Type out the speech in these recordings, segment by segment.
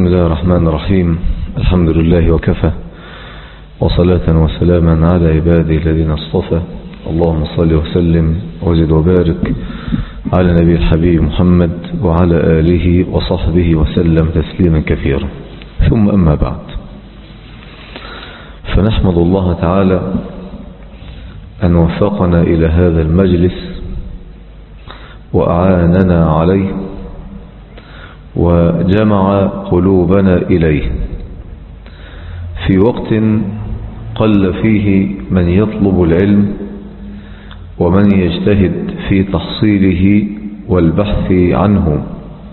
بسم الله الرحمن الرحيم. الحمد لله وكفى، وصلاة وسلاما على عباده الذين اصطفى. اللهم صل وسلم وزد وبارك على نبي الحبيب محمد وعلى آله وصحبه وسلم تسليما كثيرا. ثم أما بعد، فنحمد الله تعالى أن وفقنا إلى هذا المجلس وأعاننا عليه وجمع قلوبنا إليه في وقت قل فيه من يطلب العلم ومن يجتهد في تحصيله والبحث عنه.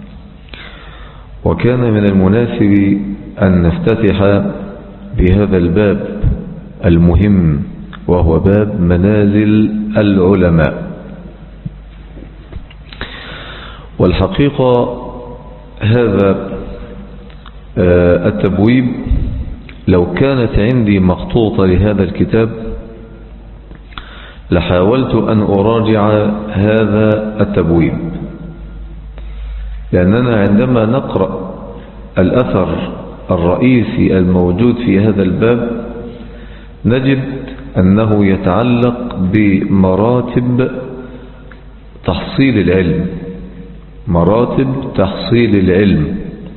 وكان من المناسب أن نفتتح بهذا الباب المهم، وهو باب منازل العلماء. والحقيقة هذا التبويب لو كانت عندي مخطوطة لهذا الكتاب لحاولت أن أراجع هذا التبويب، لأننا عندما نقرأ الأثر الرئيسي الموجود في هذا الباب نجد أنه يتعلق بمراتب تحصيل العلم، مراتب تحصيل العلم.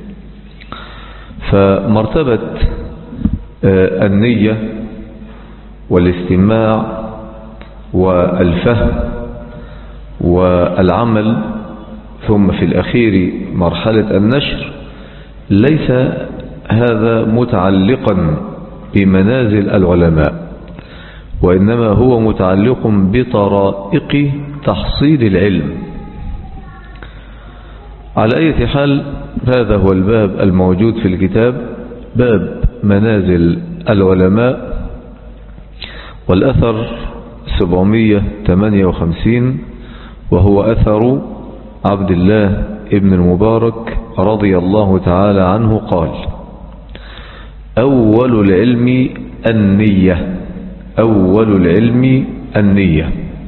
فمرتبة النية والاستماع والفهم والعمل، ثم في الأخير مرحلة النشر، ليس هذا متعلقا بمنازل العلماء، وإنما هو متعلق بطرائق تحصيل العلم. على أي حال، هذا هو الباب الموجود في الكتاب، باب منازل العلماء، والأثر 758، وهو أثر عبد الله ابن المبارك رضي الله تعالى عنه قال: أول العلم النية. أول العلم النية.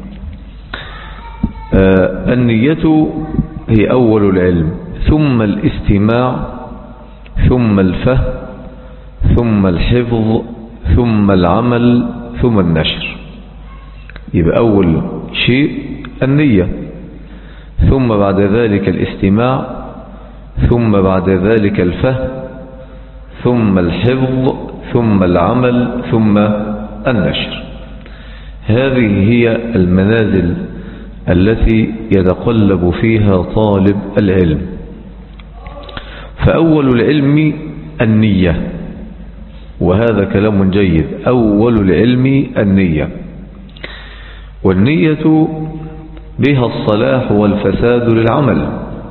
النية هي أول العلم، ثم الاستماع، ثم الفهم، ثم الحفظ، ثم العمل، ثم النشر. يبقى أول شيء النية، ثم بعد ذلك الاستماع، ثم بعد ذلك الفهم، ثم الحفظ، ثم العمل، ثم النشر. هذه هي المنازل التي يتقلب فيها طالب العلم. فأول العلم النية، وهذا كلام جيد. أول العلم النية، والنية بها الصلاح والفساد للعمل.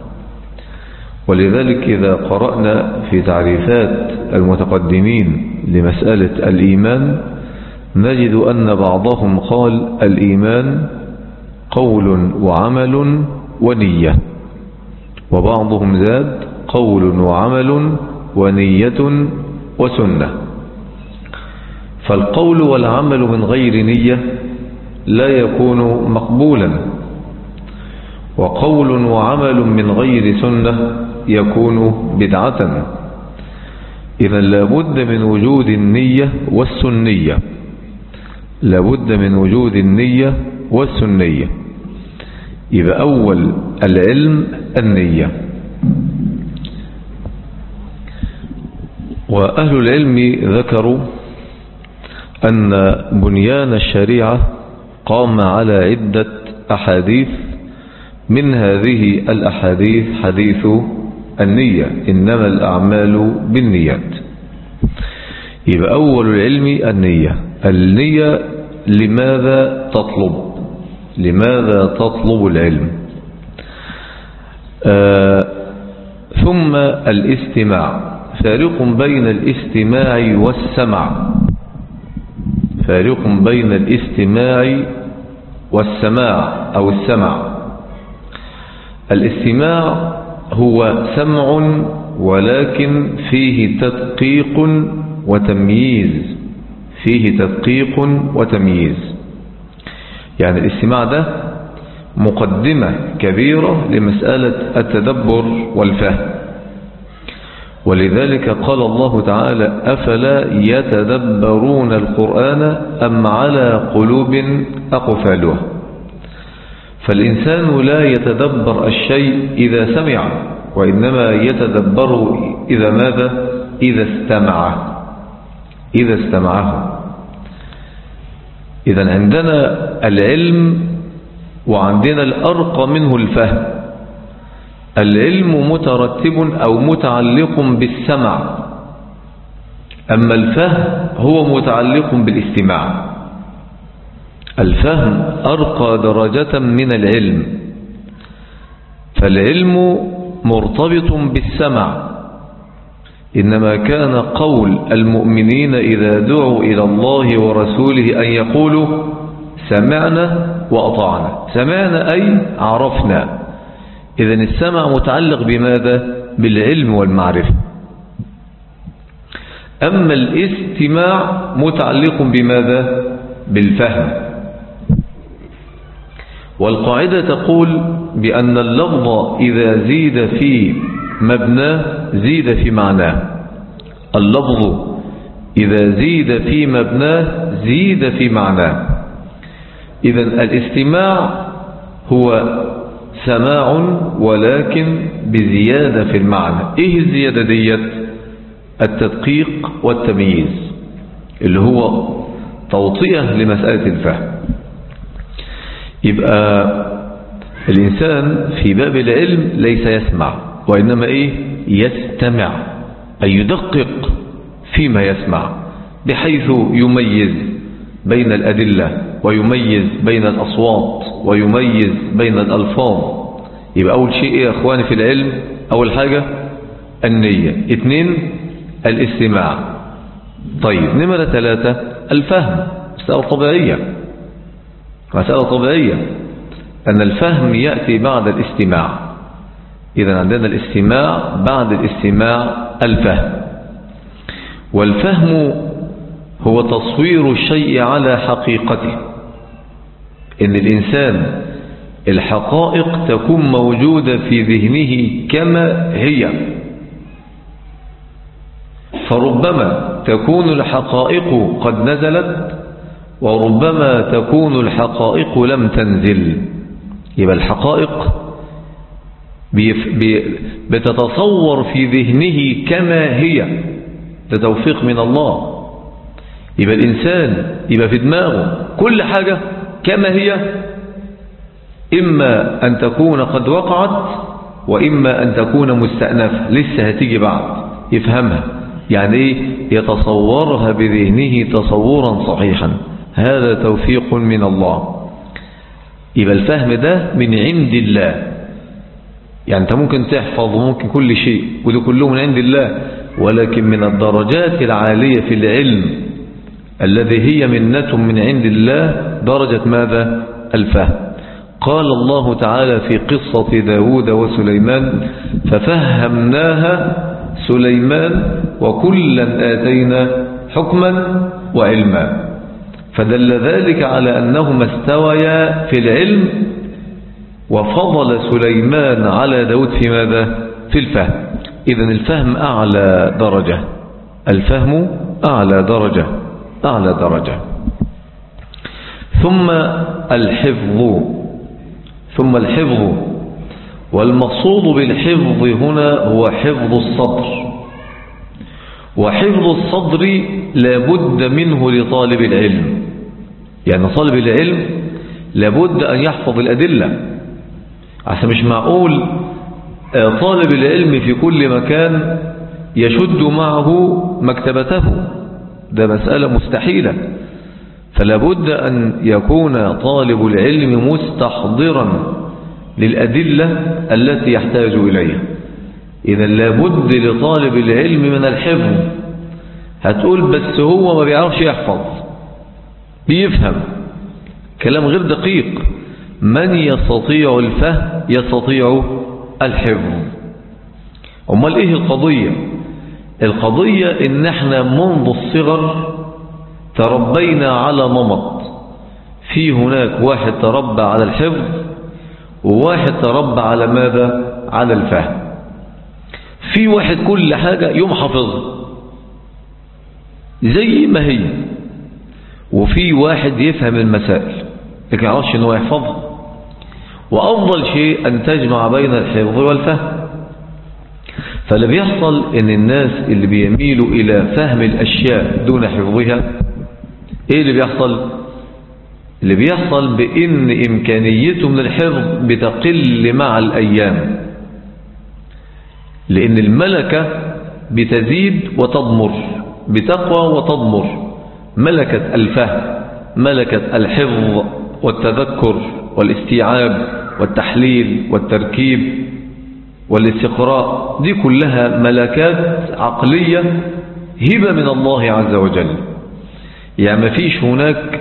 ولذلك إذا قرأنا في تعريفات المتقدمين لمسألة الإيمان نجد أن بعضهم قال: الإيمان قول وعمل ونية، وبعضهم زاد: قول وعمل ونية وسنة. فالقول والعمل من غير نية لا يكون مقبولا، وقول وعمل من غير سنة يكون بدعة. إذا لابد من وجود النية والسنية، لابد من وجود النية والسنية. يبقى أول العلم النية. وأهل العلم ذكروا أن بنيان الشريعة قام على عدة أحاديث، من هذه الأحاديث حديث النية: إنما الأعمال بالنيات. يبقى أول العلم النية. النية لماذا تطلب؟ لماذا تطلب العلم؟ ثم الاستماع. فارق بين الاستماع والسمع، فارق بين الاستماع والسماع أو السمع. الاستماع هو سمع ولكن فيه تدقيق وتمييز، فيه تدقيق وتمييز. يعني الاستماع ده مقدمة كبيرة لمسألة التدبر والفهم. ولذلك قال الله تعالى: أفلا يتدبرون القرآن أم على قلوب أقفالها. فالإنسان لا يتدبر الشيء إذا سمع، وإنما يتدبر إذا ماذا؟ إذا استمعه. إذن عندنا العلم وعندنا الأرقى منه الفهم. العلم مترتب أو متعلق بالسمع، أما الفهم هو متعلق بالاستماع. الفهم أرقى درجة من العلم، فالعلم مرتبط بالسمع، إنما كان قول المؤمنين إذا دعوا إلى الله ورسوله أن يقولوا سمعنا وأطعنا. سمعنا أي عرفنا. إذن السمع متعلق بماذا؟ بالعلم والمعرفة. أما الاستماع متعلق بماذا؟ بالفهم. والقاعدة تقول بأن اللفظ إذا زيد في مبناه زيد في معناه. اللفظ إذا زيد في مبناه زيد في معناه. إذن الاستماع هو سماع ولكن بزيادة في المعنى. إيه الزيادة ديت؟ التدقيق والتمييز، اللي هو توطئة لمسألة الفهم. يبقى الإنسان في باب العلم ليس يسمع، وإنما يستمع، أي يدقق فيما يسمع، بحيث يميز بين الأدلة ويميز بين الأصوات ويميز بين الألفاظ. يبقى أول شيء يا أخواني في العلم؟ أول حاجة النية. 2 الاستماع. طيب نمرة 3 الفهم. مسألة طبيعية أن الفهم يأتي بعد الاستماع. إذا عندنا الاستماع، بعد الاستماع الفهم. والفهم هو تصوير الشيء على حقيقته، إن الإنسان الحقائق تكون موجودة في ذهنه كما هي. فربما تكون الحقائق قد نزلت، وربما تكون الحقائق لم تنزل. يبقى الحقائق بتتصور في ذهنه كما هي، ده توفيق من الله. يبقى الإنسان يبقى في دماغه كل حاجة كما هي، إما أن تكون قد وقعت، وإما أن تكون مستأنفة لسه هتيجي بعد يفهمها. يعني يتصورها بذهنه تصورا صحيحا. هذا توفيق من الله. يبقى الفهم ده من عند الله. يعني أنت ممكن تحفظ وممكن كل شيء، وده كله من عند الله، ولكن من الدرجات العالية في العلم الذي هي منة من عند الله درجة ماذا؟ الفهم. قال الله تعالى في قصة داود وسليمان: ففهمناها سليمان وكلا آتينا حكما وعلما. فدل ذلك على أنهما استويا في العلم، وفضل سليمان على داود في ماذا؟ في الفهم. إذن الفهم أعلى درجة. الفهم أعلى درجة. أعلى درجة. ثم الحفظ. والمقصود بالحفظ هنا هو حفظ الصدر. وحفظ الصدر لابد منه لطالب العلم. يعني طالب العلم لابد أن يحفظ الأدلة، عشان مش معقول طالب العلم في كل مكان يشد معه مكتبته، ده مسألة مستحيلة. فلابد أن يكون طالب العلم مستحضرا للأدلة التي يحتاج إليها. إذا لابد لطالب العلم من الحفظ. هتقول بس هو ما بيعرفش يحفظ، بيفهم كلام غير دقيق. من يستطيع الفهم يستطيع الحفظ. أمال إيه القضية؟ القضية إن احنا منذ الصغر تربينا على نمط. في هناك واحد تربى على الحفظ، وواحد تربى على ماذا؟ على الفهم. في واحد كل حاجة يوم حافظها زي ما هي، وفي واحد يفهم المسائل لكن يعرفش انه يحفظها. وأفضل شيء أن تجمع بين الحفظ والفهم. فاللي بيحصل ان الناس اللي بيميلوا إلى فهم الأشياء دون حفظها، ايه اللي بيحصل؟ اللي بيحصل بأن إمكانيته من الحفظ بتقل مع الأيام، لأن الملكة بتزيد وتضمر، بتقوى وتضمر. ملكة الفهم، ملكة الحفظ والتذكر والاستيعاب والتحليل والتركيب والاستقراء، دي كلها ملكات عقلية هبة من الله عز وجل. يعني ما فيش هناك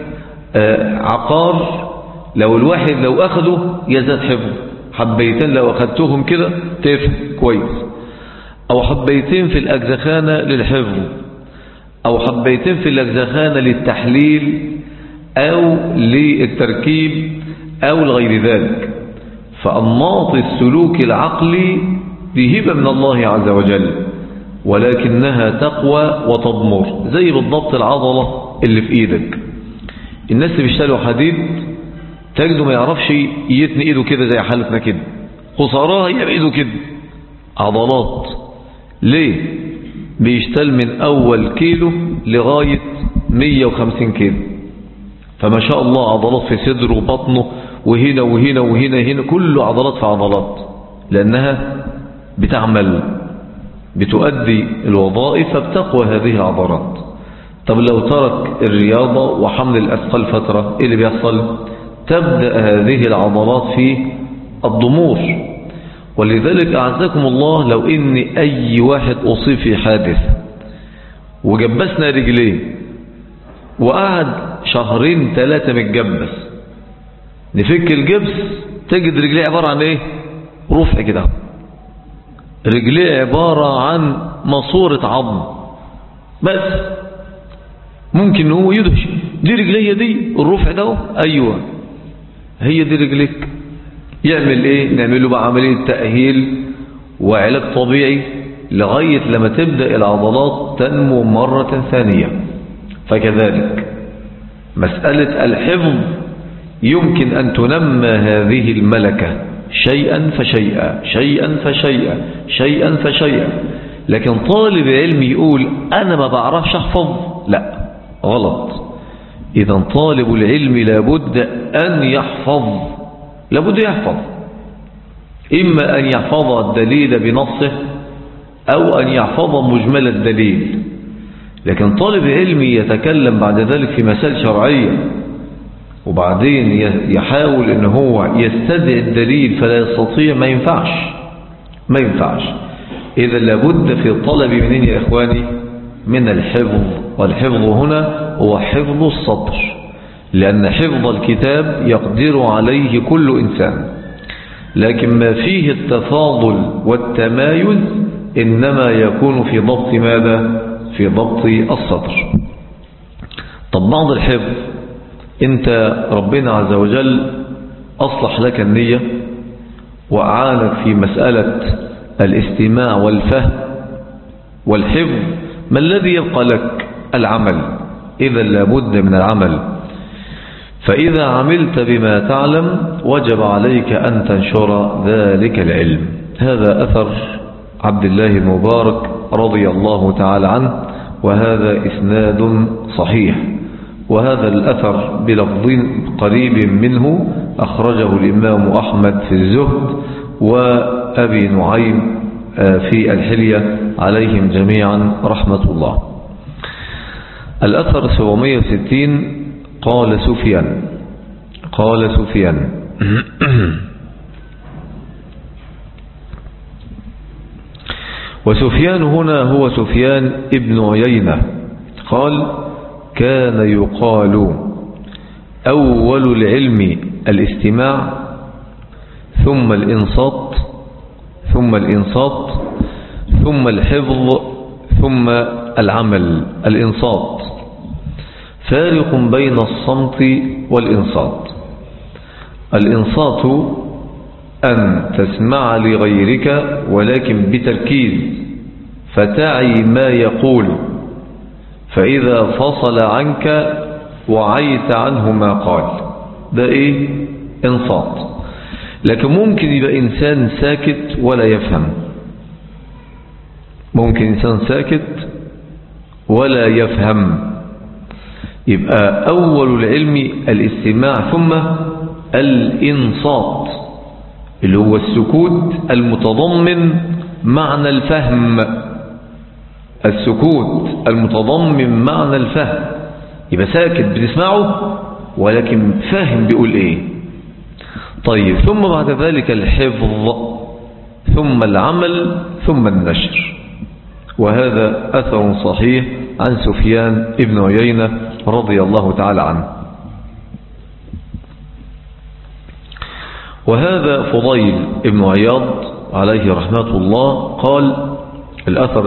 عقار لو الواحد لو أخده يزداد حفظ. حبيتين لو أخذتهم كده تفهم كويس، أو حبيتين في الأجزخانة للحفظ، أو حبيتين في الأجزخانة للتحليل أو للتركيب أو لغير ذلك. فأنماط السلوك العقلي دي هبة من الله عز وجل، ولكنها تقوى وتضمر. زي بالضبط العضلة اللي في إيدك. الناس اللي بيشتغلوا حديد تجده ما يعرفش يتني إيده كده زي حالتنا كده، خسارها هي بإيده كده عضلات. ليه؟ بيشتغل من أول كيلو لغاية 150 كيلو، فما شاء الله عضلات في صدره وبطنه وهنا وهنا وهنا هنا، كله عضلات في عضلات، لأنها بتعمل بتؤدي الوظائف فبتقوى هذه العضلات. طب لو ترك الرياضة وحمل الأثقال فترة، إيه اللي بيحصل؟ تبدأ هذه العضلات في الضمور. ولذلك أعزكم الله لو إن أي واحد أصيب في حادث وجبسنا رجليه وقعد 2-3 متجبس، نفك الجبس تجد رجليه عبارة عن ايه؟ رفع كده. رجليه عبارة عن ماسورة عظم بس. ممكن هو يدهش دي رجليه دي الرفع ده، ايوه هي دي رجليك. يعمل ايه؟ نعمل له بقى عملية تأهيل وعلاج طبيعي لغاية لما تبدأ العضلات تنمو مرة ثانية. فكذلك مسألة الحفظ يمكن أن تنمى هذه الملكة شيئا فشيئا شيئا فشيئا شيئا فشيئا. لكن طالب علم يقول أنا ما بعرفش أحفظ، لا، غلط. إذا طالب العلم لابد أن يحفظ، لابد يحفظ، إما أن يحفظ الدليل بنصه أو أن يحفظ مجمل الدليل. لكن طالب علم يتكلم بعد ذلك في مسائل شرعية وبعدين يحاول ان هو يستدعي الدليل فلا يستطيع، ما ينفعش، ما ينفعش. إذا لابد في الطلب منين يا إخواني؟ من الحفظ. والحفظ هنا هو حفظ السطر، لأن حفظ الكتاب يقدر عليه كل إنسان، لكن ما فيه التفاضل والتمايز إنما يكون في ضبط ماذا؟ في ضبط السطر. طب بعض الحفظ انت ربنا عز وجل أصلح لك النية وأعانك في مسألة الاستماع والفهم والحفظ، ما الذي يبقى لك؟ العمل. إذا لابد من العمل. فإذا عملت بما تعلم وجب عليك أن تنشر ذلك العلم. هذا أثر عبد الله المبارك رضي الله تعالى عنه، وهذا إسناد صحيح. وهذا الأثر بلفظ قريب منه أخرجه الإمام أحمد في الزهد وأبي نعيم في الحلية عليهم جميعا رحمة الله. الأثر 760. قال سفيان وسفيان هنا هو سفيان ابن عيينة قال: كان يقال أول العلم الاستماع ثم الإنصات ثم الحفظ ثم العمل. الإنصات فارق بين الصمت والإنصات. الإنصات أن تسمع لغيرك ولكن بتركيز، فتعي ما يقول، فإذا فصل عنك وعيت عنه ما قال. ده إيه؟ إنصات. لكن ممكن يبقى إنسان ساكت ولا يفهم، ممكن إنسان ساكت ولا يفهم. يبقى أول العلم الاستماع ثم الإنصات، اللي هو السكوت المتضمن معنى الفهم. السكوت المتضمن معنى الفهم، يبقى ساكت بتسمعه ولكن فاهم بيقول ايه. طيب، ثم بعد ذلك الحفظ، ثم العمل، ثم النشر. وهذا أثر صحيح عن سفيان ابن عيينة رضي الله تعالى عنه. وهذا فضيل ابن عياض عليه رحمة الله قال، الأثر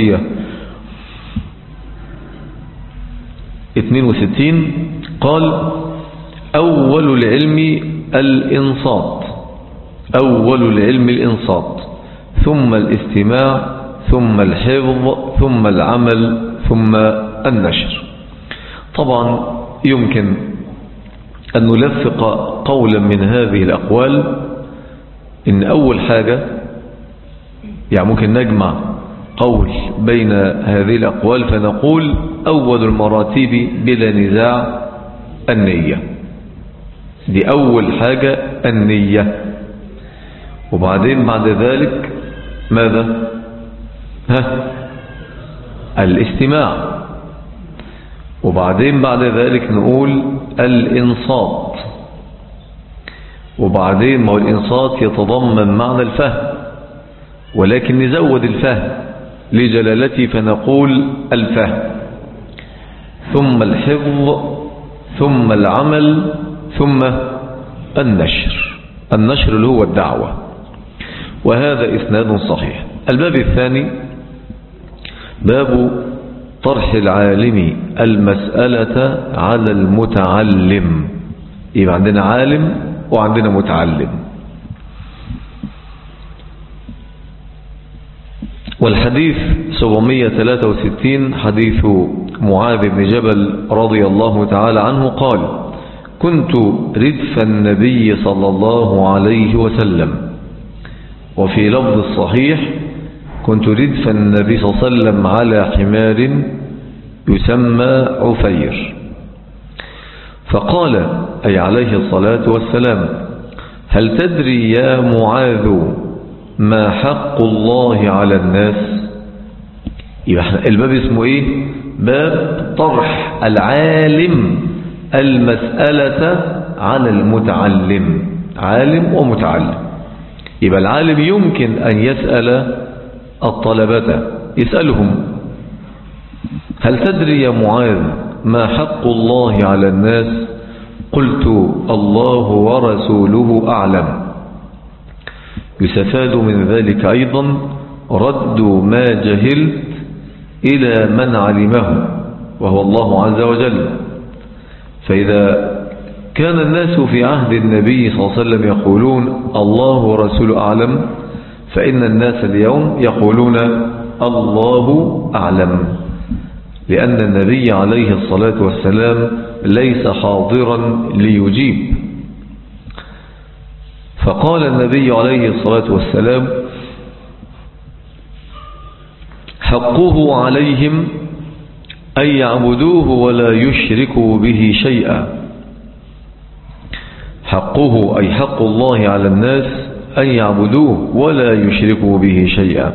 762 قال: أول العلم الإنصات، أول العلم الإنصات، ثم الاستماع، ثم الحفظ، ثم العمل، ثم النشر. طبعا يمكن أن نلفق قولا من هذه الأقوال، إن أول حاجة يعني ممكن نجمع قول بين هذه الأقوال فنقول أول المراتب بلا نزاع النية. دي أول حاجة النية. وبعدين بعد ذلك ماذا؟ الاستماع. وبعدين بعد ذلك نقول الإنصات. وبعدين ما هو الإنصات يتضمن معنى الفهم، ولكن نزود الفهم لجلالته فنقول الفهم، ثم الحفظ، ثم العمل، ثم النشر. النشر اللي هو الدعوة. وهذا إسناد صحيح. الباب الثاني باب طرح العالم المسألة على المتعلم. يبقى عندنا عالم وعندنا متعلم. والحديث 763 حديث معاذ بن جبل رضي الله تعالى عنه قال: كنت ردف النبي صلى الله عليه وسلم. وفي لفظ الصحيح: كنت ردف النبي صلى الله عليه وسلم على حمار يسمى عفير. فقال أي عليه الصلاة والسلام: هل تدري يا معاذ ما حق الله على الناس؟ يبقى الباب اسمه ايه؟ باب طرح العالم المسألة على المتعلم. عالم ومتعلم. يبقى العالم يمكن أن يسأل الطلبة، يسألهم: هل تدري يا معاذ ما حق الله على الناس؟ قلت: الله ورسوله أعلم. يستفاد من ذلك أيضا رد ما جهلت إلى من علمه وهو الله عز وجل. فإذا كان الناس في عهد النبي صلى الله عليه وسلم يقولون الله ورسوله أعلم، فإن الناس اليوم يقولون الله أعلم، لأن النبي عليه الصلاة والسلام ليس حاضرا ليجيب. فقال النبي عليه الصلاة والسلام: حقه عليهم أن يعبدوه ولا يشركوا به شيئا. حقه أي حق الله على الناس أن يعبدوه ولا يشركوا به شيئا.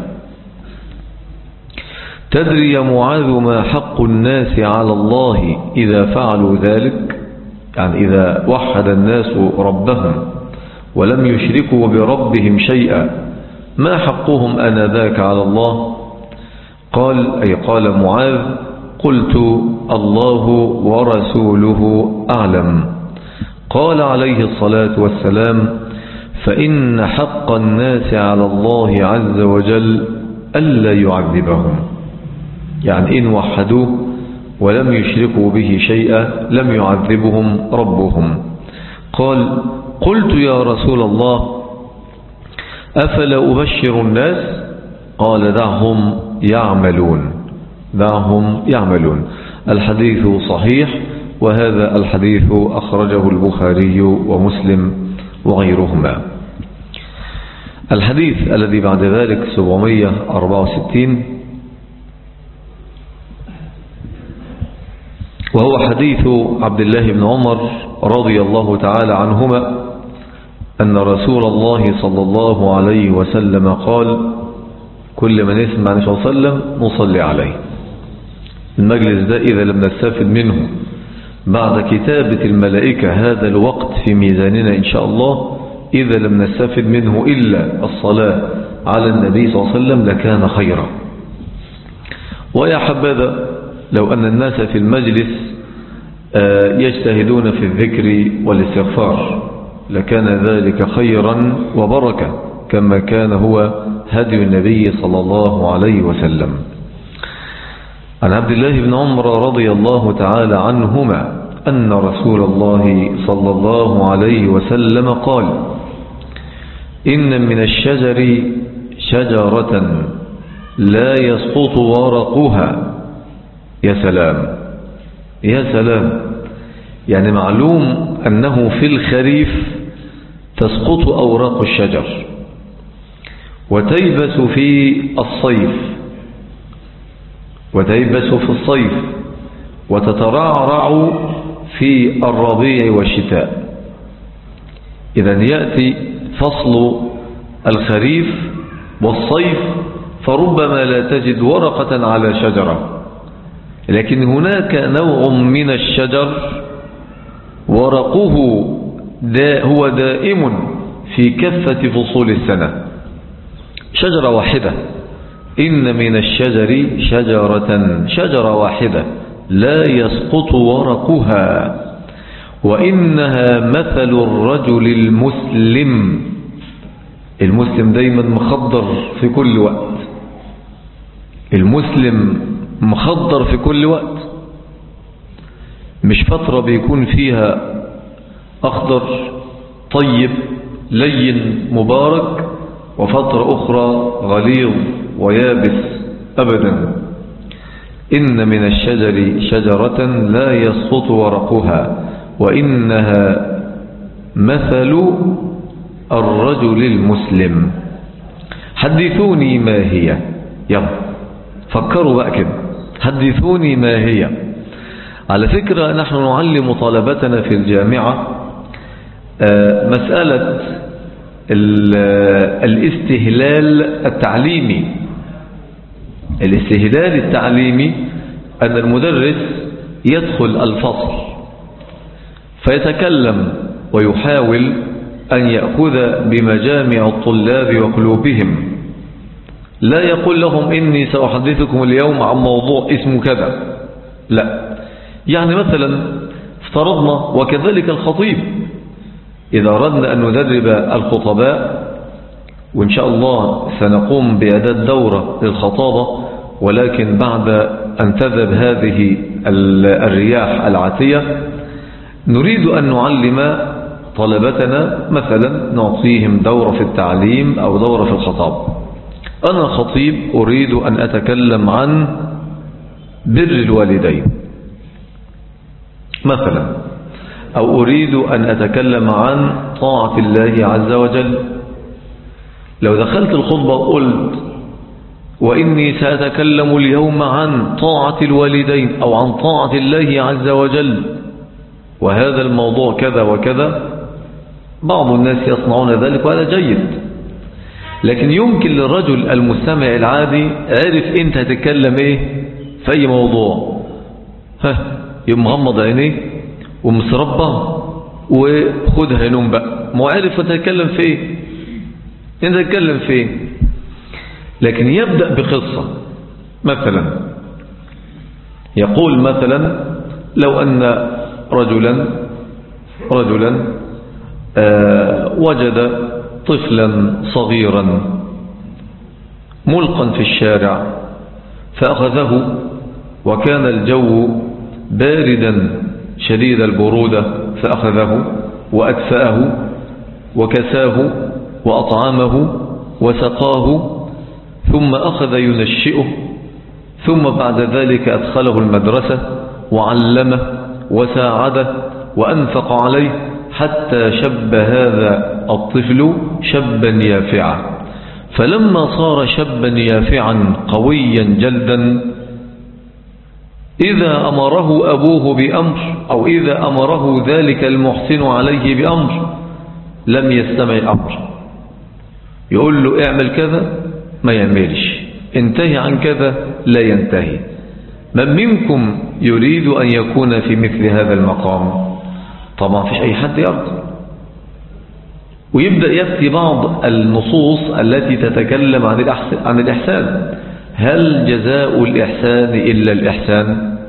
تدري يا معاذ ما حق الناس على الله إذا فعلوا ذلك؟ يعني إذا وحد الناس ربهم ولم يشركوا بربهم شيئا، ما حقهم آنذاك على الله؟ قال أي قال معاذ: قلت الله ورسوله أعلم. قال عليه الصلاة والسلام: فإن حق الناس على الله عز وجل ألا يعذبهم. يعني إن وحدوه ولم يشركوا به شيئا لم يعذبهم ربهم. قال: قلت يا رسول الله أفلا أبشر الناس؟ قال دعهم يعملون. الحديث صحيح، وهذا الحديث أخرجه البخاري ومسلم وغيرهما. الحديث الذي بعد ذلك 764، وهو حديث عبد الله بن عمر رضي الله تعالى عنهما أن رسول الله صلى الله عليه وسلم قال: كل من يسمع النبي صلى الله عليه وسلم نصلي عليه. المجلس ده إذا لم نستفد منه بعد كتابة الملائكة هذا الوقت في ميزاننا إن شاء الله، إذا لم نستفد منه إلا الصلاة على النبي صلى الله عليه وسلم لكان خيرا. ويا حبذا لو أن الناس في المجلس يجتهدون في الذكر والاستغفار، لكان ذلك خيرا وبركة كما كان هو هدي النبي صلى الله عليه وسلم. عن عبد الله بن عمر رضي الله تعالى عنهما أن رسول الله صلى الله عليه وسلم قال: إن من الشجر شجرة لا يسقط ورقها. يا سلام يا سلام، يعني معلوم أنه في الخريف تسقط أوراق الشجر وتيبس في الصيف وتترعرع في الربيع والشتاء. إذن يأتي فصل الخريف والصيف فربما لا تجد ورقة على شجرة، لكن هناك نوع من الشجر ورقه هو دائم في كافة فصول السنة، شجرة واحدة. إن من الشجر شجرة واحدة لا يسقط ورقها، وإنها مثل الرجل المسلم دايما مخضر في كل وقت، المسلم مخضر في كل وقت، مش فترة بيكون فيها أخضر طيب لين مبارك وفترة أخرى غليظ ويابس أبدا. إن من الشجر شجرة لا يسقط ورقها وإنها مثل الرجل المسلم. حدثوني ما هي، يلا فكروا بقى كده، حدثوني ما هي. على فكرة نحن نعلم طلبتنا في الجامعة مسألة الاستهلال التعليمي. الاستهلال التعليمي أن المدرس يدخل الفصل فيتكلم ويحاول أن يأخذ بمجامع الطلاب وقلوبهم، لا يقول لهم إني سأحدثكم اليوم عن موضوع اسمه كذا، لا. يعني مثلا افترضنا، وكذلك الخطيب، إذا أردنا أن ندرب الخطباء، وإن شاء الله سنقوم بإعداد دورة للخطابة، ولكن بعد أن تذهب هذه الرياح العاتية نريد أن نعلم طلبتنا، مثلا نعطيهم دورة في التعليم أو دورة في الخطاب. أنا خطيب أريد أن أتكلم عن بر الوالدين مثلا، أو أريد أن أتكلم عن طاعة الله عز وجل. لو دخلت الخطبة وقلت وإني سأتكلم اليوم عن طاعة الوالدين أو عن طاعة الله عز وجل وهذا الموضوع كذا وكذا، بعض الناس يصنعون ذلك وهذا جيد، لكن يمكن للرجل المستمع العادي عارف انت هتتكلم ايه في اي موضوع، يبقى مغمض عينيه ومسربة وخدها ينوم بقى، مو عارف هتتكلم في ايه، انت هتتكلم في ايه. لكن يبدأ بقصة، مثلا يقول مثلا لو أن رجلا وجد طفلا صغيرا ملقا في الشارع فأخذه، وكان الجو باردا شديد البرودة، فأخذه وأدفأه وكساه وأطعمه وسقاه ثم أخذ ينشئه ثم بعد ذلك أدخله المدرسة وعلمه وساعده وأنفق عليه حتى شب هذا الطفل شبا يافعا. فلما صار شبا يافعا قويا جلدا إذا أمره أبوه بأمر أو إذا أمره ذلك المحسن عليه بأمر لم يستمع الأمر، يقول له اعمل كذا ما يعملش، انتهي عن كذا لا ينتهي. من منكم يريد أن يكون في مثل هذا المقام؟ طبعا فيش أي حد يرضى. ويبدأ يفتي بعض النصوص التي تتكلم عن الإحسان. هل جزاء الإحسان إلا الإحسان؟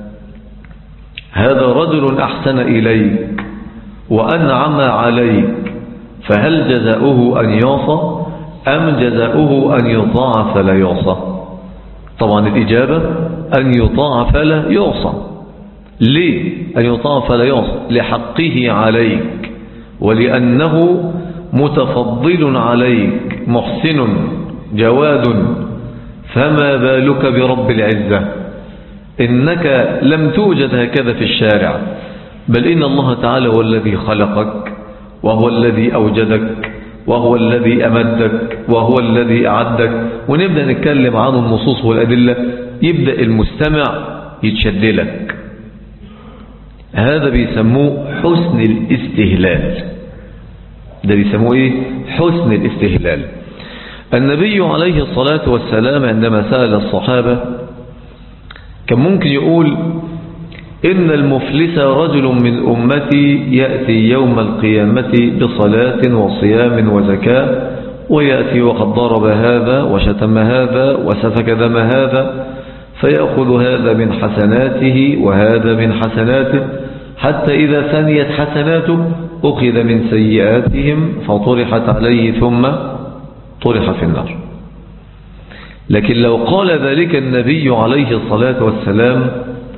هذا رجل أحسن إليك وأنعم عليك، فهل جزاؤه أن يعصى أم جزاؤه أن يطاع فلا يعصى؟ طبعا الإجابة أن يطاع فلا يعصى. ليه أن يطاع فلا يعصى؟ لحقه عليك ولأنه متفضل عليك محسن جواد. فما بالك برب العزة؟ إنك لم توجد هكذا في الشارع، بل إن الله تعالى هو الذي خلقك وهو الذي أوجدك وهو الذي أمدك وهو الذي أعدك. ونبدأ نتكلم عن النصوص والأدلة، يبدأ المستمع يتشدلك. هذا بيسموه حسن الاستهلال. ده بيسموه إيه؟ حسن الاستهلال. النبي عليه الصلاة والسلام عندما سأل الصحابة كان ممكن يقول إن المفلس رجل من أمتي يأتي يوم القيامة بصلاة وصيام وزكاة ويأتي وقد ضرب هذا وشتم هذا وسفك دم هذا، فيأخذ هذا من حسناته وهذا من حسناته حتى إذا ثنيت حسناته أخذ من سيئاتهم فطرحت عليه ثم طرح في النار. لكن لو قال ذلك النبي عليه الصلاة والسلام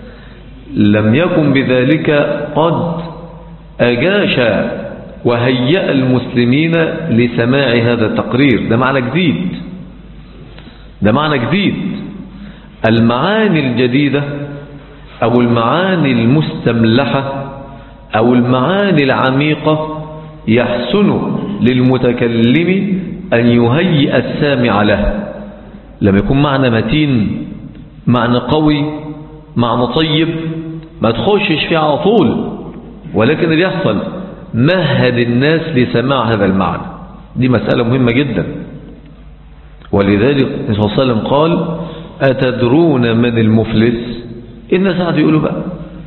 لم يكن بذلك قد أجاش وهيأ المسلمين لسماع هذا التقرير. ده معنى جديد، ده معنى جديد. المعاني الجديدة أو المعاني المستملحة أو المعاني العميقة يحسن للمتكلم أن يهيئ السامع له. لما يكون معنى متين، معنى قوي، معنى طيب، ما تخشش فيه على طول، ولكن اللي يحصل مهد الناس لسماع هذا المعنى. دي مسألة مهمة جدا. ولذلك النبي صلى الله عليه وسلم قال أتدرون من المفلس؟ الناس قاعد يقولوا بقى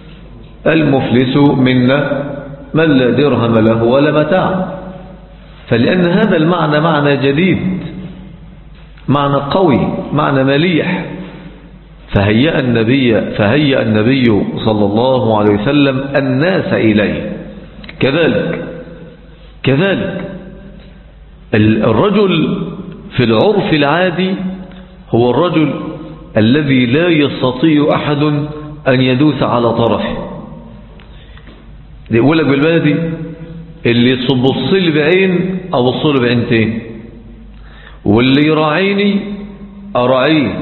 المفلس منا من لا درهم له ولا متاع. فلأن هذا المعنى معنى جديد، معنى قوي، معنى مليح، فهيأ النبي صلى الله عليه وسلم الناس إليه. كذلك الرجل في العرف العادي هو الرجل الذي لا يستطيع أحد أن يدوس على طرفه. يقول لك بالبلدي اللي يبص لي بعين أبص له بعينتين، واللي يراعيني أراعيه،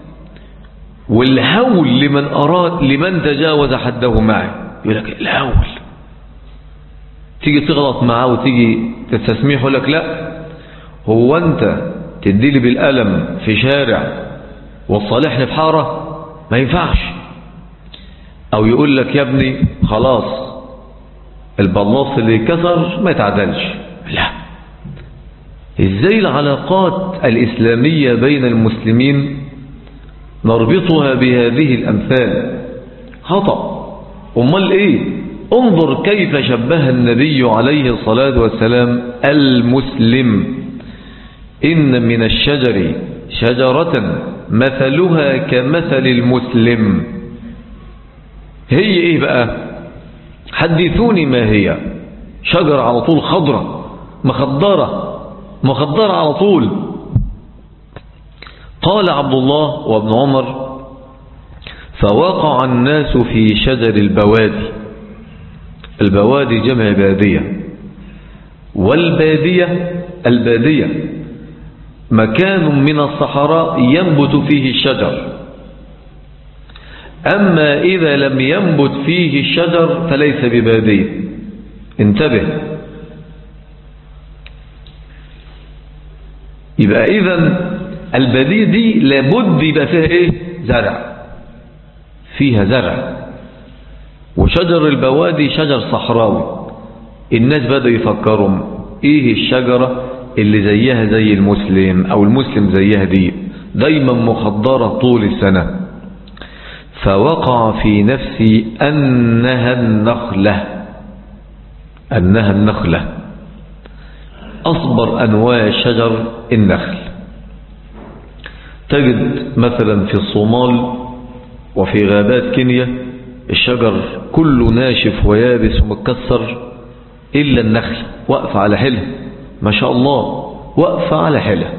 والهول لمن أراد لمن تجاوز حده معي. يقول لك الهول، تيجي تغلط معاه وتيجي تستسميح يقول لك لا، هو أنت تديلي بالقلم في شارع وتصالحني في حارة؟ ما ينفعش. أو يقول لك يا ابني خلاص البلاص اللي كسر ما يتعدلش. لا، ازاي العلاقات الإسلامية بين المسلمين نربطها بهذه الأمثال؟ خطأ. أمال إيه؟ انظر كيف شبه النبي عليه الصلاة والسلام المسلم. إن من الشجر شجرة مثلها كمثل المسلم. هي إيه بقى؟ حدثوني ما هي. شجرة على طول خضرة مخضرة على طول. قال عبد الله وابن عمر فوقع الناس في شجر البوادي. البوادي جمع بادية، والبادية البادية، مكان من الصحراء ينبت فيه الشجر، أما إذا لم ينبت فيه الشجر فليس ببادية. انتبه. يبقى إذن البادية دي لابد يبقى فيها إيه؟ زرع، فيها زرع. وشجر البوادي شجر صحراوي. الناس بدأوا يفكروا إيه الشجرة اللي زيها زي المسلم أو المسلم زيها دي، دايما مخضرة طول السنة. فوقع في نفسي أنها النخلة، أنها النخلة، أصبر أنواع شجر النخل. تجد مثلا في الصومال وفي غابات كينيا الشجر كله ناشف ويابس ومتكسر إلا النخل وقف على حله، ما شاء الله وقف على حله.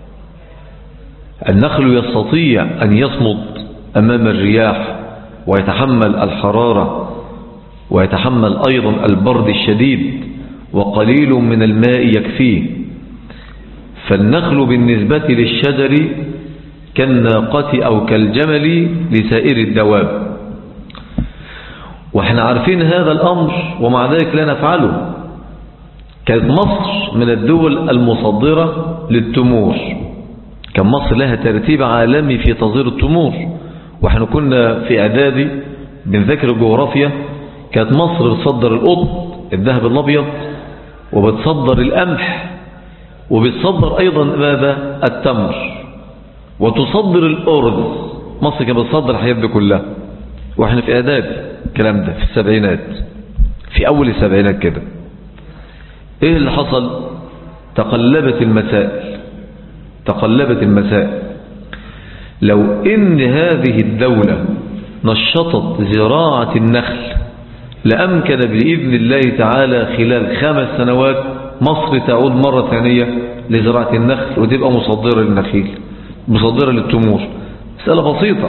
النخل يستطيع أن يصمد أمام الرياح ويتحمل الحرارة ويتحمل أيضا البرد الشديد، وقليل من الماء يكفيه. فالنخل بالنسبة للشجر كالناقة أو كالجمل لسائر الدواب. واحنا عارفين هذا الأمر ومع ذلك لا نفعله. كانت مصر من الدول المصدرة للتمور، كان مصر لها ترتيب عالمي في تصدير التمور. واحنا كنا في اعدادي بنذاكر الجغرافيا، كانت مصر بتصدر القطن الذهب الابيض، وبتصدر القمح، وبتصدر ايضا ماذا؟ التمر، وتصدر الارز. مصر كانت بتصدر الحاجات دي كلها واحنا في اعدادي، الكلام ده في السبعينات، في اول السبعينات كده. ايه اللي حصل؟ تقلبت المسائل، تقلبت المسائل. لو ان هذه الدولة نشطت زراعة النخل لأمكن بإذن الله تعالى خلال 5 سنوات مصر تعود مرة ثانية لزراعة النخل وتبقى مصدرة للنخيل، مصدرة للتمور. مسألة بسيطة.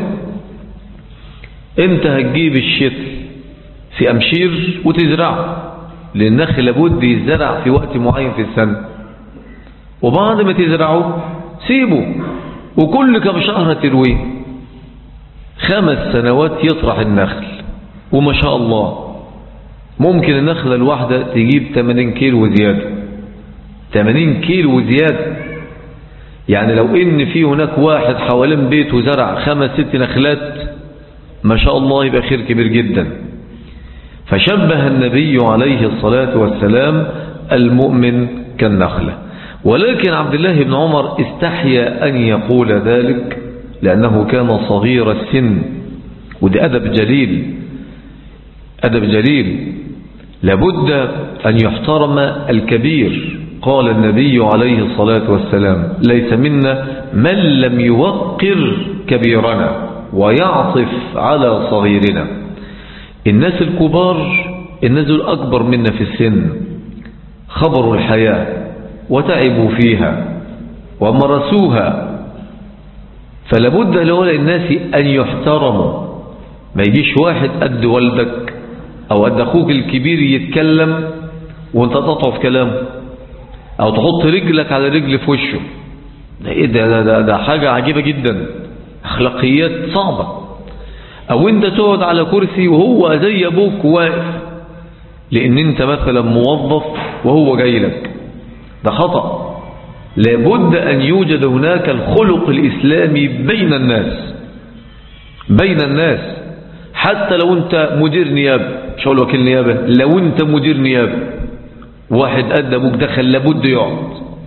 انت هتجيب الشتل في أمشير وتزرعه، لأن النخل لابد يزرع في وقت معين في السنة، وبعد ما تزرعه سيبه وكل كم شهر ترويه. 5 سنوات يطرح النخل، وما شاء الله ممكن النخلة الواحدة تجيب 80 كيلو وزيادة، 80 كيلو وزيادة. يعني لو ان في هناك واحد حوالين بيته زرع 5-6 نخلات ما شاء الله يبقى خير كبير جدا. فشبه النبي عليه الصلاة والسلام المؤمن كالنخلة. ولكن عبد الله بن عمر استحيا أن يقول ذلك لأنه كان صغير السن، وده أدب جليل، أدب جليل. لابد أن يحترم الكبير. قال النبي عليه الصلاة والسلام ليس منا من لم يوقر كبيرنا ويعطف على صغيرنا. الناس الكبار، الناس الأكبر منا في السن، خبروا الحياة وتعبوا فيها ومرسوها، فلابد لولا الناس أن يحترموا. ما يجيش واحد قد والدك أو قد أخوك الكبير يتكلم وانت تطعف كلامه، أو تحط رجلك على رجل في وشه. ده حاجة عجيبة جدا، أخلاقيات صعبة. أو انت تقعد على كرسي وهو زي أبوك واقف لأن انت مثلا موظف وهو جاي لك، ده خطأ. لابد أن يوجد هناك الخلق الإسلامي بين الناس، بين الناس. حتى لو انت مدير نيابة، مش هقول وكيل نيابة، لو انت مدير نيابة واحد قد أبوك دخل لابد يقعد،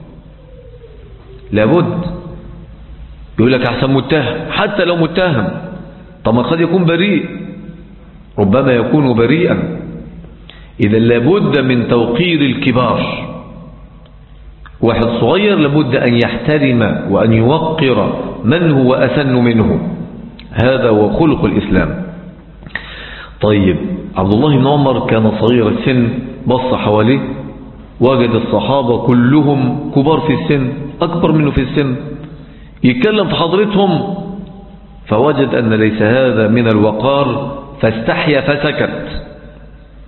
لابد. يقول لك أحسن متهم، حتى لو متهم، طب ما قد يكون بريء، ربما يكون بريئا. إذا لابد من توقير الكبار. واحد صغير لابد أن يحترم وأن يوقر من هو أسن منه. هذا هو خلق الإسلام. طيب، عبد الله بن عمر كان صغير السن، بص حواليه وجد الصحابة كلهم كبار في السن، أكبر منه في السن، يتكلم في حضرتهم، فوجد أن ليس هذا من الوقار، فاستحيا فسكت.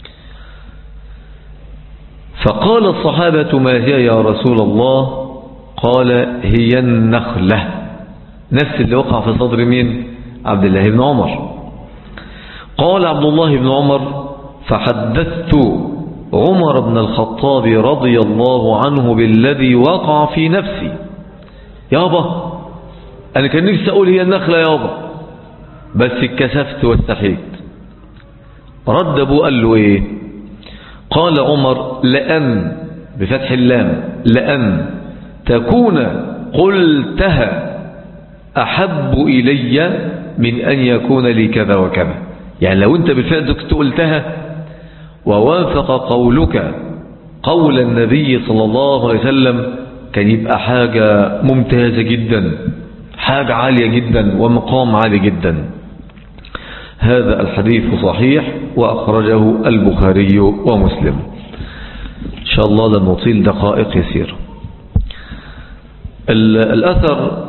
فقال الصحابة ما هي يا رسول الله؟ قال هي النخلة، نفس اللي وقع في صدر مين؟ عبد الله بن عمر. قال عبد الله بن عمر فحدثت عمر بن الخطاب رضي الله عنه بالذي وقع في نفسي. يابا أنا كان نفسي أقول هي النخلة يابا، بس اتكسفت واستحيت. رد أبوه قال له إيه؟ قال عمر لأن بفتح اللام لأن تكون قلتها أحب إلي من أن يكون لي كذا وكذا. يعني لو أنت بالفعل كنت قلتها ووافق قولك قول النبي صلى الله عليه وسلم كان يبقى حاجة ممتازة جدا، حاجة عالية جدا ومقام عالي جدا. هذا الحديث صحيح وأخرجه البخاري ومسلم. إن شاء الله لن نطيل دقائق يسيرة. الأثر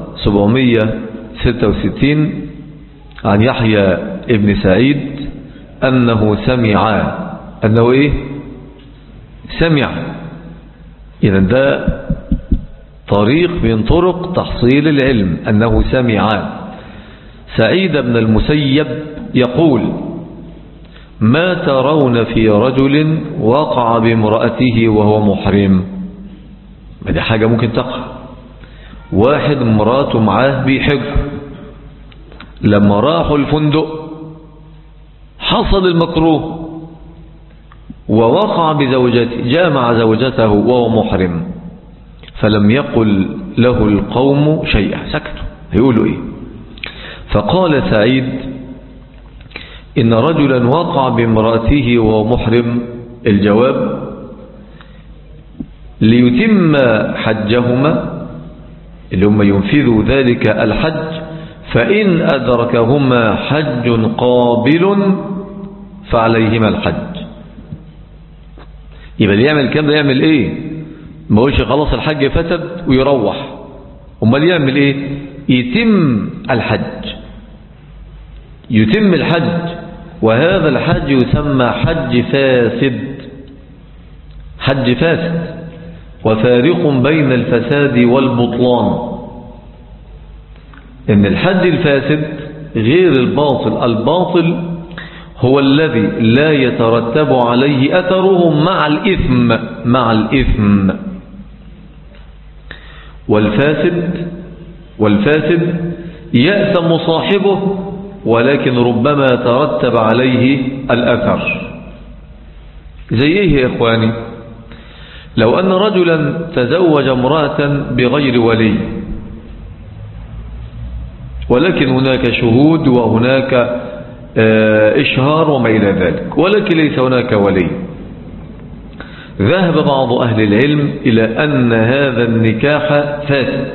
766 عن يحيى ابن سعيد أنه سمع أنه إيه؟ سمع. إذن ده طريق من طرق تحصيل العلم، أنه سمع سعيد بن المسيب يقول ما ترون في رجل وقع بامرأته وهو محرم؟ ما دي حاجة ممكن تقع. واحد مراته معاه بيحج، لما راحوا الفندق حصل المكروه ووقع بزوجته، جامع زوجته وهو محرم، فلم يقل له القوم شيئا، سكتوا. هيقولوا ايه؟ فقال سعيد إن رجلا وقع بامرأته وهو محرم. الجواب ليتم حجهما اللي هم ينفذوا ذلك الحج، فإن أدركهما حج قابل فعليهما الحج. يبقى اللي يعمل الكلام ده يعمل ايه؟ ما يقولش خلاص الحج فسد ويروح، امال يعمل ايه؟ يتم الحج، يتم الحج. وهذا الحج يسمى حج فاسد، حج فاسد، وفارق بين الفساد والبطلان. ان الحج الفاسد غير الباطل. الباطل هو الذي لا يترتب عليه أثره مع الإثم، مع الإثم. والفاسد يأثم صاحبه ولكن ربما ترتب عليه الأثر. زي ايه يا إخواني؟ لو أن رجلا تزوج امرأة بغير ولي، ولكن هناك شهود وهناك إشهار وما إلى ذلك، ولكن ليس هناك ولي، ذهب بعض أهل العلم إلى أن هذا النكاح فاسد.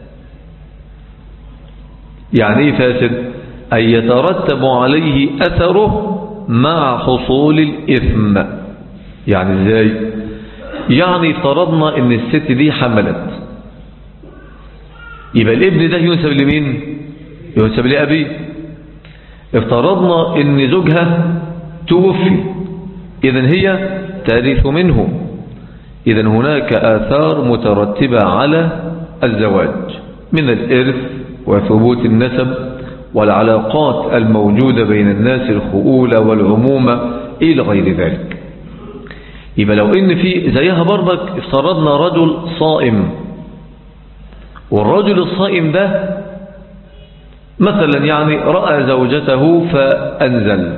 يعني ايه فاسد؟ أن يترتب عليه أثره مع حصول الإثم. يعني ازاي؟ يعني افترضنا ان الست دي حملت، يبقى الابن ده ينسب لمين؟ ينسب لأبيه. افترضنا ان زوجها توفي، إذن هي ترث منه. إذن هناك آثار مترتبة على الزواج من الإرث وثبوت النسب والعلاقات الموجودة بين الناس، الخؤولة والعمومة إلى غير ذلك. يبقى لو إن في زيها برضك افترضنا رجل صائم، والرجل الصائم ده مثلا يعني رأى زوجته فأنزل،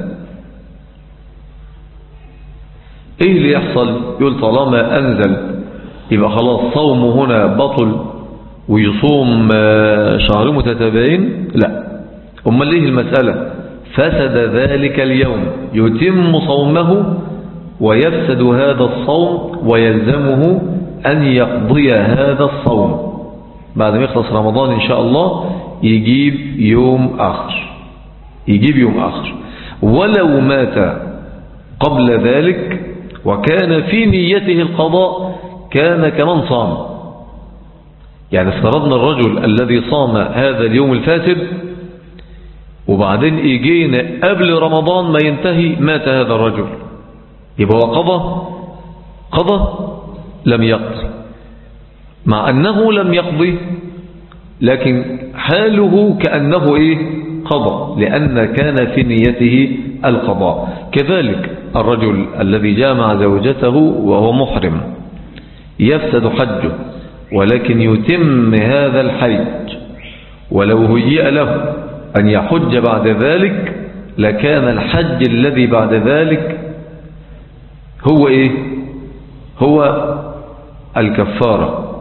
ايه اللي يحصل؟ يقول طالما أنزل يبقى خلاص صومه هنا بطل ويصوم شهر متتابعين؟ لا. أما ليه المسألة؟ فسد ذلك اليوم، يتم صومه ويفسد هذا الصوم ويلزمه أن يقضي هذا الصوم بعد ما يخلص رمضان إن شاء الله، يجيب يوم آخر، يجيب يوم آخر. ولو مات قبل ذلك وكان في نيته القضاء كان كمن صام. يعني افترضنا الرجل الذي صام هذا اليوم الفاسد وبعدين يجينا قبل رمضان ما ينتهي مات هذا الرجل، يبقى هو قضى لم يقضي. مع أنه لم يقضي، لكن حاله كأنه قضى، لأن كان في نيته القضاء. كذلك الرجل الذي جامع زوجته وهو محرم يفسد حجه، ولكن يتم هذا الحج، ولو هيئ له أن يحج بعد ذلك لكان الحج الذي بعد ذلك هو هو الكفارة.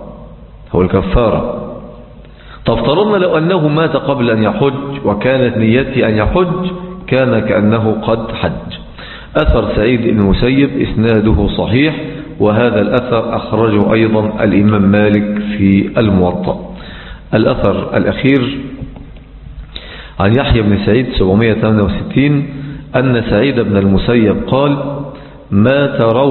طب افترضنا لو أنه مات قبل أن يحج وكانت نيته أن يحج، كان كأنه قد حج. أثر سعيد بن المسيب إسناده صحيح، وهذا الأثر أخرجه أيضا الإمام مالك في الموطأ. الأثر الأخير عن يحيى بن سعيد 768 أن سعيد بن المسيب قال: ما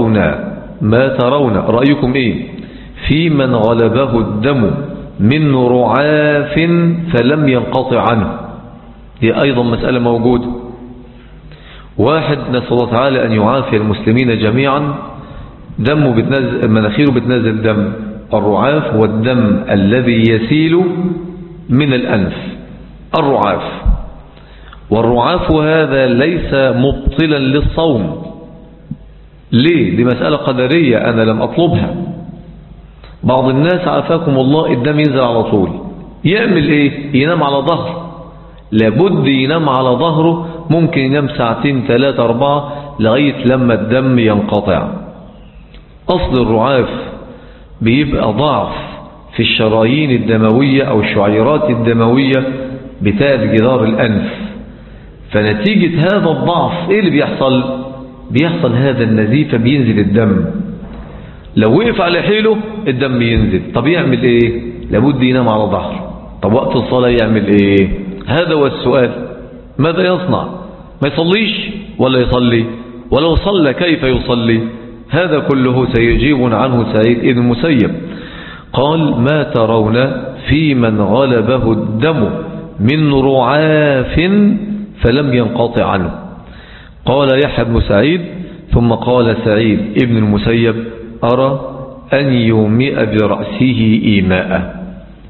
ترون رأيكم في من غلبه الدم من رعاف فلم ينقطع عنه. دي أيضا مسألة موجودة. واحد نسأل الله تعالى أن يعافي المسلمين جميعا، دمه بتنزل، مناخيره بتنزل دم. الرعاف هو الدم الذي يسيل من الأنف، الرعاف. والرعاف هذا ليس مبطلا للصوم. ليه؟ دي مسألة قدرية أنا لم أطلبها. بعض الناس عافاكم الله الدم ينزل على طول، يعمل ينام على ظهر. لابد ينام على ظهره، ممكن ينام ساعتين 3 4 لغاية لما الدم ينقطع. أصل الرعاف بيبقى ضعف في الشرايين الدموية أو الشعيرات الدموية بتاعت جدار الأنف. فنتيجة هذا الضعف اللي بيحصل هذا النزيف، بينزل الدم. لو وقف على حيله الدم ينزل. طب يعمل لابد ينام على ظهر. طب وقت الصلاة يعمل هذا هو السؤال. ماذا يصنع؟ ما يصليش ولا يصلي؟ ولو صلى كيف يصلي؟ هذا كله سيجيب عنه سعيد بن المسيب. قال: ما ترون في من غلبه الدم من رعاف فلم ينقطع عنه. قال يحيى بن سعيد: ثم قال سعيد بن المسيب: أرى أن يومئ برأسه إيماء.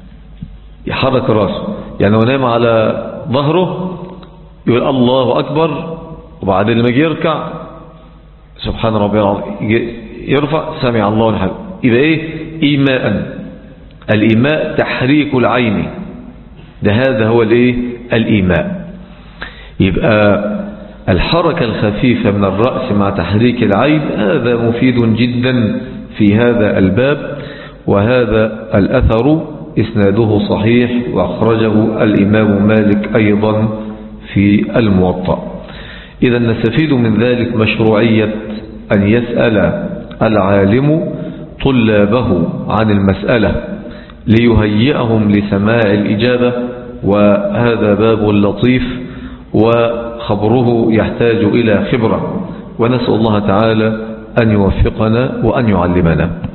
يحرك رأسه، يعني هو نام على ظهره يقول الله أكبر، وبعدين لما يجي يركع سبحان ربي العظيم يرفع سمع الله الحمد. يبقى إيماء. الإيماء تحريك العين، ده هذا هو الإيماء. يبقى الحركة الخفيفة من الرأس مع تحريك العين هذا مفيد جدا في هذا الباب. وهذا الأثر إسناده صحيح، وأخرجه الإمام مالك أيضا في الموطأ. إذا نستفيد من ذلك مشروعية أن يسأل العالم طلابه عن المسألة ليهيئهم لسماع الإجابة. وهذا باب لطيف، وخبره يحتاج إلى خبرة، ونسأل الله تعالى أن يوفقنا وأن يعلمنا.